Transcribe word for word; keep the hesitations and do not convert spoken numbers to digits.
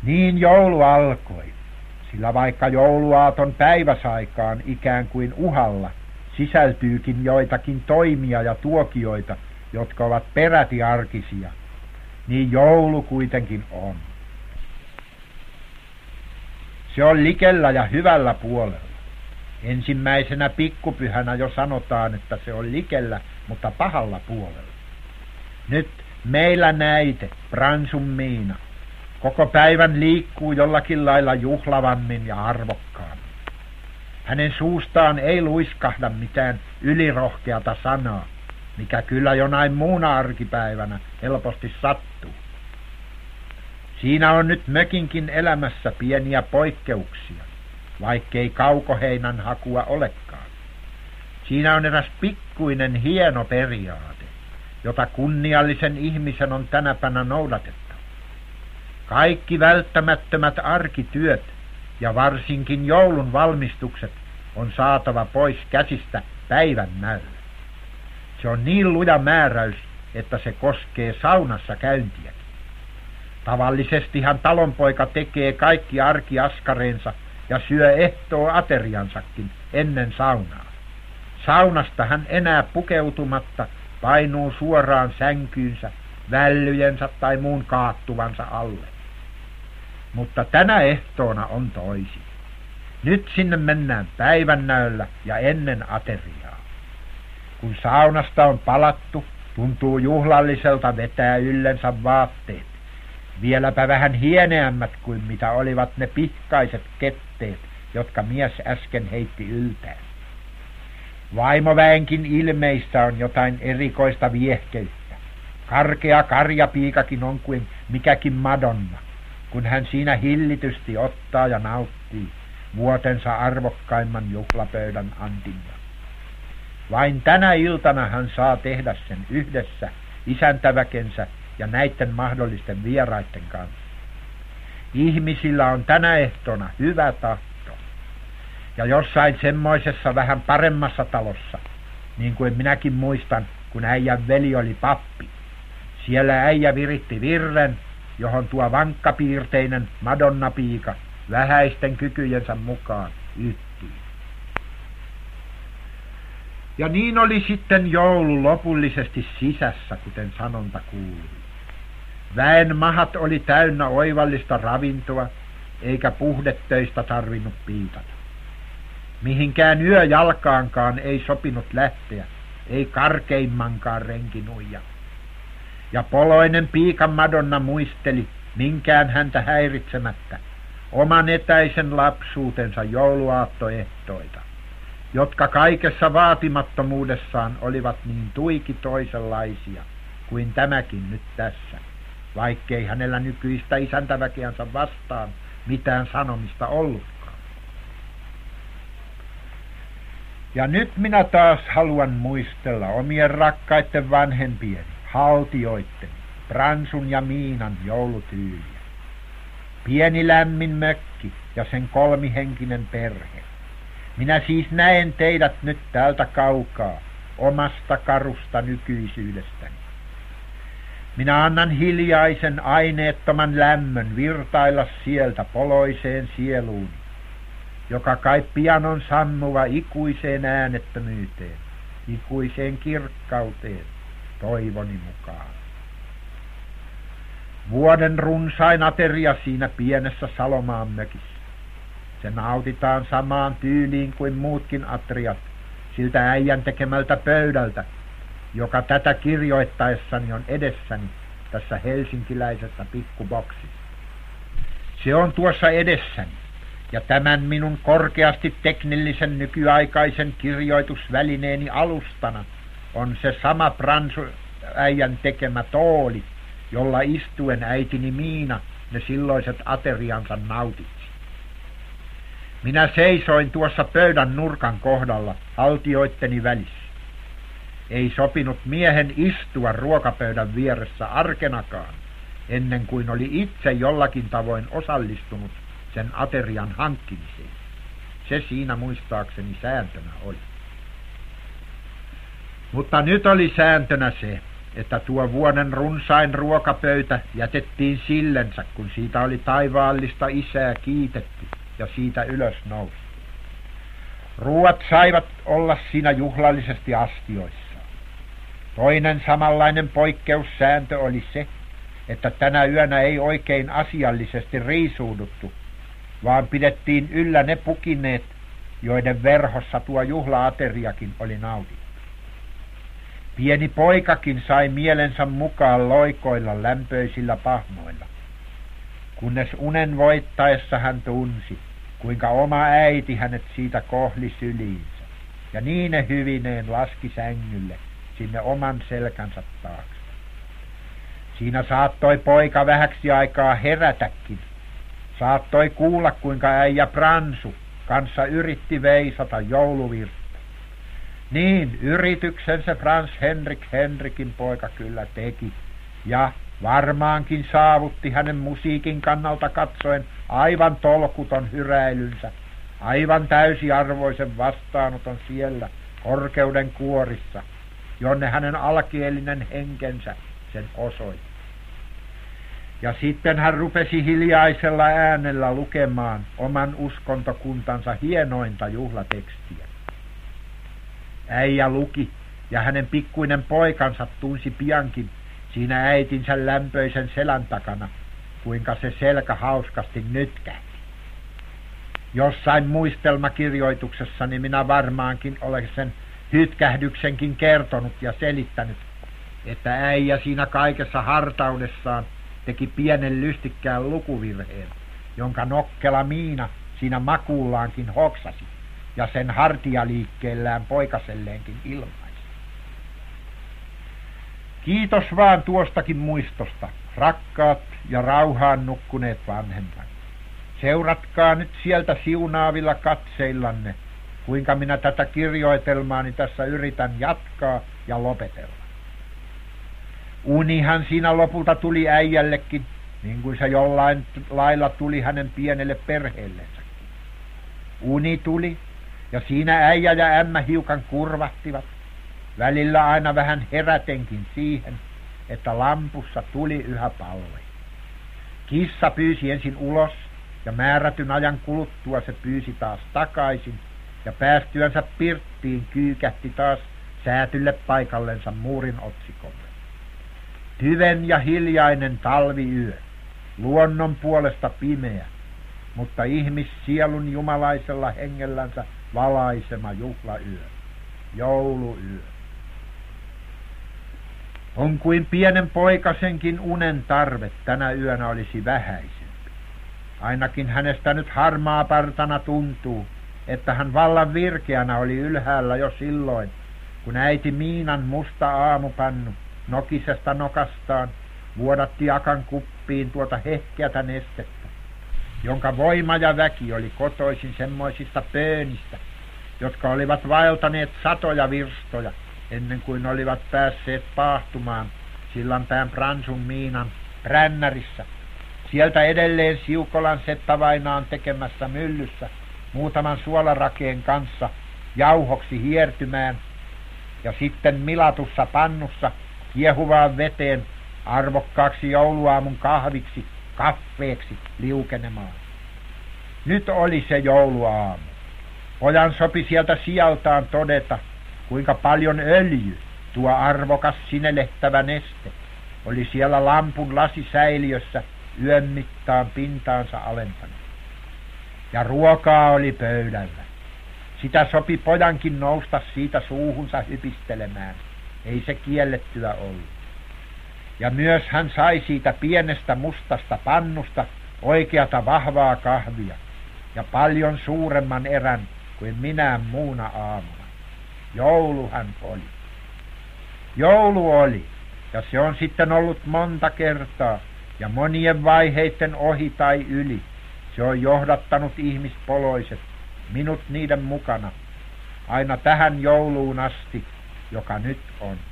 Niin joulu alkoi, sillä vaikka jouluaaton päiväsaikaan ikään kuin uhalla sisältyykin joitakin toimia ja tuokioita, jotka ovat peräti arkisia, niin joulu kuitenkin on. Se on likellä ja hyvällä puolella. Ensimmäisenä pikkupyhänä jo sanotaan, että se on likellä, mutta pahalla puolella. Nyt meillä näite, Pransun Miina, koko päivän liikkuu jollakin lailla juhlavammin ja arvokkaammin. Hänen suustaan ei luiskahda mitään ylirohkeata sanaa, mikä kyllä jonain muuna arkipäivänä helposti sattuu. Siinä on nyt mökinkin elämässä pieniä poikkeuksia, vaikkei kaukoheinän hakua olekaan. Siinä on eräs pikkuinen hieno periaate, jota kunniallisen ihmisen on tänäpänä noudatettava. Kaikki välttämättömät arkityöt ja varsinkin joulun valmistukset on saatava pois käsistä päivän näyllä. Se on niin luja määräys, että se koskee saunassa käyntiäkin. Tavallisestihan talonpoika tekee kaikki arkiaskareensa ja syö ehtoo ateriansakin ennen saunaa. Saunasta hän enää pukeutumatta painuu suoraan sänkyynsä, vällyjensä tai muun kaattuvansa alle. Mutta tänä ehtoona on toisin. Nyt sinne mennään päivännäöllä ja ennen ateriaa. Kun saunasta on palattu, tuntuu juhlalliselta vetää yllensä vaatteet. Vieläpä vähän hieneämmät kuin mitä olivat ne pihkaiset ketteet, jotka mies äsken heitti yltään. Vaimoväenkin ilmeistä on jotain erikoista viehkeyttä. Karkea karjapiikakin on kuin mikäkin Madonna, kun hän siinä hillitysti ottaa ja nauttii vuotensa arvokkaimman juhlapöydän antinta. Vain tänä iltana hän saa tehdä sen yhdessä isäntäväkensä ja näiden mahdollisten vieraiden kanssa. Ihmisillä on tänä ehtona hyvä tahto. Ja jossain semmoisessa vähän paremmassa talossa, niin kuin minäkin muistan, kun äijän veli oli pappi, siellä äijä viritti virren, johon tuo vankkapiirteinen Madonna-piika vähäisten kykyjensä mukaan yhtyi. Ja niin oli sitten joulu lopullisesti sisässä, kuten sanonta kuului. Väen mahat oli täynnä oivallista ravintoa, eikä puhdetöistä tarvinnut piitata. Mihinkään yöjalkaankaan ei sopinut lähteä, ei karkeimmankaan renkinuija. Ja poloinen piikan Madonna muisteli, minkään häntä häiritsemättä, oman etäisen lapsuutensa jouluaattoehtoita, jotka kaikessa vaatimattomuudessaan olivat niin tuiki toisenlaisia kuin tämäkin nyt tässä, vaikkei hänellä nykyistä isäntäväkeänsä vastaan mitään sanomista ollutkaan. Ja nyt minä taas haluan muistella omien rakkaiden vanhempien, haltioitten, Pransun ja Miinan joulutyyliä. Pieni lämmin mökki ja sen kolmihenkinen perhe. Minä siis näen teidät nyt täältä kaukaa, omasta karusta nykyisyydestäni. Minä annan hiljaisen aineettoman lämmön virtailla sieltä poloiseen sieluuni, joka kai pian on sammuva ikuiseen äänettömyyteen, ikuiseen kirkkauteen, toivoni mukaan. Vuoden runsain ateria siinä pienessä Salomaan mökissä. Se nautitaan samaan tyyliin kuin muutkin atriat, siltä äijän tekemältä pöydältä, joka tätä kirjoittaessani on edessäni tässä helsinkiläisessä pikkuboksissa. Se on tuossa edessäni, ja tämän minun korkeasti teknillisen nykyaikaisen kirjoitusvälineeni alustana on se sama Pransu äijän tekemä tooli, jolla istuen äitini Miina ne silloiset ateriansa nautitsi. Minä seisoin tuossa pöydän nurkan kohdalla haltioitteni välissä. Ei sopinut miehen istua ruokapöydän vieressä arkenakaan, ennen kuin oli itse jollakin tavoin osallistunut sen aterian hankkimiseen. Se siinä muistaakseni sääntönä oli. Mutta nyt oli sääntönä se, että tuo vuoden runsain ruokapöytä jätettiin sillensä, kun siitä oli taivaallista Isää kiitetty ja siitä ylös nousi. Ruuat saivat olla siinä juhlallisesti astioissa. Toinen samanlainen poikkeussääntö oli se, että tänä yönä ei oikein asiallisesti riisuuduttu, vaan pidettiin yllä ne pukineet, joiden verhossa tuo juhlaateriakin oli nautittu. Pieni poikakin sai mielensä mukaan loikoilla lämpöisillä pahnoilla, kunnes unen voittaessa hän tunsi, kuinka oma äiti hänet siitä kohli syliinsä, ja niine hyvineen laski sängylle sinne oman selkänsä taakse. Siinä saattoi poika vähäksi aikaa herätäkin. Saattoi kuulla, kuinka äijä Pransu kanssa yritti veisata jouluvirttä. Niin, yrityksen se Frans Henrik Henrikin poika kyllä teki, ja varmaankin saavutti hänen musiikin kannalta katsoen aivan tolkuton hyräilynsä, aivan täysiarvoisen vastaanoton siellä korkeuden kuorissa, jonne hänen alkeellinen henkensä sen osoitti. Ja sitten hän rupesi hiljaisella äänellä lukemaan oman uskontokuntansa hienointa juhlatekstiä. Äijä luki, ja hänen pikkuinen poikansa tunsi piankin siinä äitinsä lämpöisen selän takana, kuinka se selkä hauskasti nytkähti. Jossain muistelmakirjoituksessani minä varmaankin olen sen hytkähdyksenkin kertonut ja selittänyt, että äijä siinä kaikessa hartaudessaan teki pienen lystikkään lukuvirheen, jonka nokkela Miina siinä makuullaankin hoksasi ja sen hartialiikkeellään poikaselleenkin ilmaisi. Kiitos vaan tuostakin muistosta, rakkaat ja rauhaan nukkuneet vanhempani. Seuratkaa nyt sieltä siunaavilla katseillanne, kuinka minä tätä kirjoitelmaani tässä yritän jatkaa ja lopetella. Unihan siinä lopulta tuli äijällekin, niin kuin se jollain lailla tuli hänen pienelle perheellensä. Uni tuli, ja siinä äijä ja ämmä hiukan kurvahtivat, välillä aina vähän herätenkin siihen, että lampussa tuli yhä paloi. Kissa pyysi ensin ulos, ja määrätyn ajan kuluttua se pyysi taas takaisin, ja päästyänsä pirttiin kyykähti taas säätylle paikallensa muurin otsikolle. Tyven ja hiljainen talviyö, luonnon puolesta pimeä, mutta ihmissielun jumalaisella hengellänsä valaisema juhlayö, jouluyö. On kuin pienen poikasenkin unen tarve tänä yönä olisi vähäisempi. Ainakin hänestä nyt harmaapartana tuntuu, että hän vallan virkeänä oli ylhäällä jo silloin, kun äiti Miinan musta aamupannu nokisesta nokastaan vuodatti akan kuppiin tuota hehkeätä nestettä, jonka voima ja väki oli kotoisin semmoisista pöönistä, jotka olivat vaeltaneet satoja virstoja ennen kuin olivat päässeet paahtumaan Sillanpään Pransun Miinan Brännärissä, sieltä edelleen Siukolan Settavainaan tekemässä myllyssä muutaman suolarakeen kanssa jauhoksi hiertymään ja sitten milatussa pannussa kiehuvaan veteen arvokkaaksi jouluaamun kahviksi, kaffeeksi liukenemaan. Nyt oli se jouluaamu. Pojan sopi sieltä sijaltaan todeta, kuinka paljon öljy, tuo arvokas sinelehtävä neste, oli siellä lampun lasisäiliössä yön mittaan pintaansa alentanut. Ja ruokaa oli pöydällä. Sitä sopi pojankin nousta siitä suuhunsa hypistelemään. Ei se kiellettyä ollut. Ja myös hän sai siitä pienestä mustasta pannusta oikeata vahvaa kahvia ja paljon suuremman erän kuin minä muuna aamuna. Jouluhan oli. Joulu oli, ja se on sitten ollut monta kertaa ja monien vaiheiden ohi tai yli. Se on johdattanut ihmispoloiset, minut niiden mukana, aina tähän jouluun asti, joka nyt on.